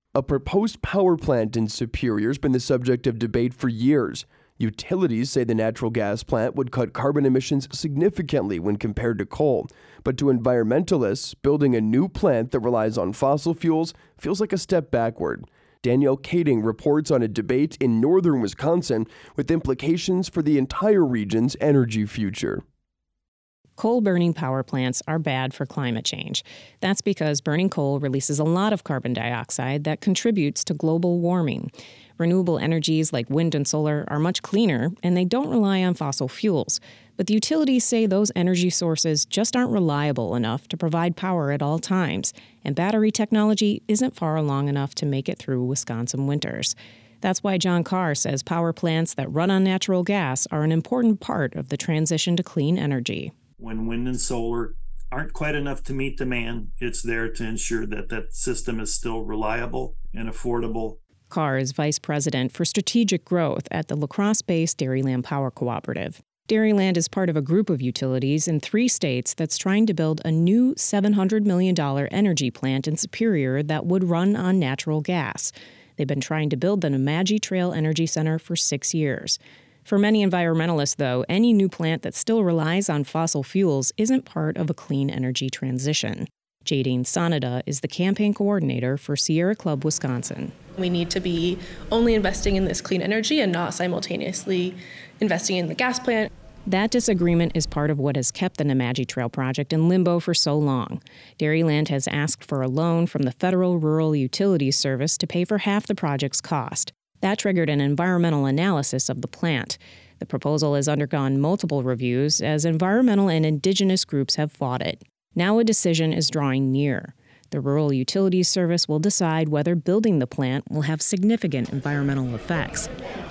A proposed power plant in Superior has been the subject of debate for years. Utilities say the natural gas plant would cut carbon emissions significantly when compared to coal. But to environmentalists, building a new plant that relies on fossil fuels feels like a step backward. Danielle Kading reports on a debate in northern Wisconsin with implications for the entire region's energy future. Coal-burning power plants are bad for climate change. That's because burning coal releases a lot of carbon dioxide that contributes to global warming. Renewable energies like wind and solar are much cleaner, and they don't rely on fossil fuels. But the utilities say those energy sources just aren't reliable enough to provide power at all times, and battery technology isn't far along enough to make it through Wisconsin winters. That's why John Carr says power plants that run on natural gas are an important part of the transition to clean energy. When wind and solar aren't quite enough to meet demand, it's there to ensure that that system is still reliable and affordable. Carr is vice president for strategic growth at the La Crosse-based Dairyland Power Cooperative. Dairyland is part of a group of utilities in 3 states that's trying to build a new $700 million energy plant in Superior that would run on natural gas. They've been trying to build the Nemadji Trail Energy Center for 6 years. For many environmentalists, though, any new plant that still relies on fossil fuels isn't part of a clean energy transition. Jadine Sanada is the campaign coordinator for Sierra Club Wisconsin. We need to be only investing in this clean energy and not simultaneously investing in the gas plant. That disagreement is part of what has kept the Nemadji Trail project in limbo for so long. Dairyland has asked for a loan from the Federal Rural Utilities Service to pay for half the project's cost. That triggered an environmental analysis of the plant. The proposal has undergone multiple reviews as environmental and indigenous groups have fought it. Now a decision is drawing near. The Rural Utilities Service will decide whether building the plant will have significant environmental effects.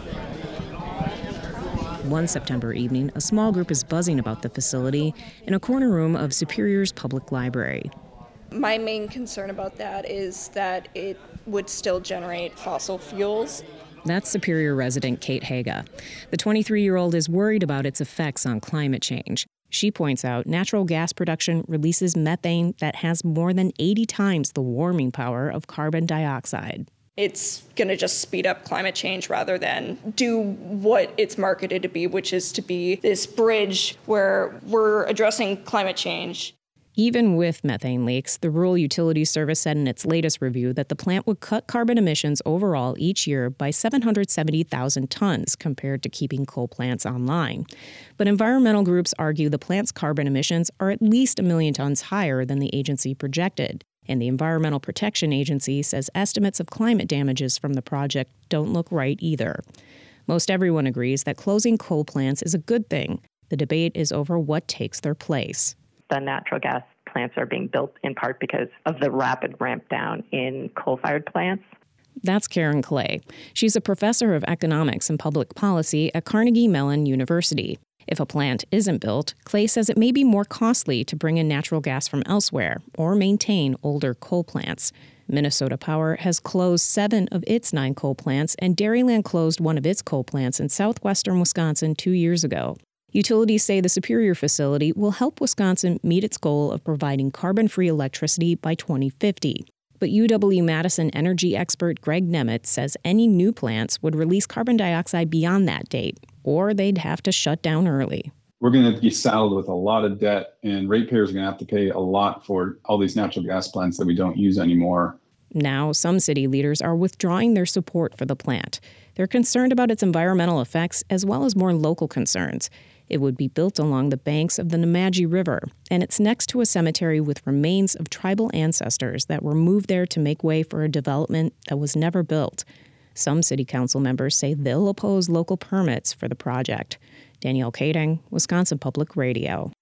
One September evening, a small group is buzzing about the facility in a corner room of Superior's public library. My main concern about that is that it would still generate fossil fuels. That's Superior resident Kate Haga. The 23-year-old is worried about its effects on climate change. She points out natural gas production releases methane that has more than 80 times the warming power of carbon dioxide. It's going to just speed up climate change rather than do what it's marketed to be, which is to be this bridge where we're addressing climate change. Even with methane leaks, the Rural Utilities Service said in its latest review that the plant would cut carbon emissions overall each year by 770,000 tons compared to keeping coal plants online. But environmental groups argue the plant's carbon emissions are at least 1 million tons higher than the agency projected. And the Environmental Protection Agency says estimates of climate damages from the project don't look right either. Most everyone agrees that closing coal plants is a good thing. The debate is over what takes their place. The natural gas plants are being built in part because of the rapid ramp down in coal-fired plants. That's Karen Clay. She's a professor of economics and public policy at Carnegie Mellon University. If a plant isn't built, Clay says it may be more costly to bring in natural gas from elsewhere or maintain older coal plants. Minnesota Power has closed 7 of its 9 coal plants, and Dairyland closed one of its coal plants in southwestern Wisconsin 2 years ago. Utilities say the Superior facility will help Wisconsin meet its goal of providing carbon-free electricity by 2050. But UW-Madison energy expert Greg Nemitz says any new plants would release carbon dioxide beyond that date, or they'd have to shut down early. We're going to be saddled with a lot of debt, and ratepayers are going to have to pay a lot for all these natural gas plants that we don't use anymore. Now, some city leaders are withdrawing their support for the plant. They're concerned about its environmental effects as well as more local concerns. It would be built along the banks of the Nemadji River, and it's next to a cemetery with remains of tribal ancestors that were moved there to make way for a development that was never built. Some city council members say they'll oppose local permits for the project. Danielle Kading, Wisconsin Public Radio.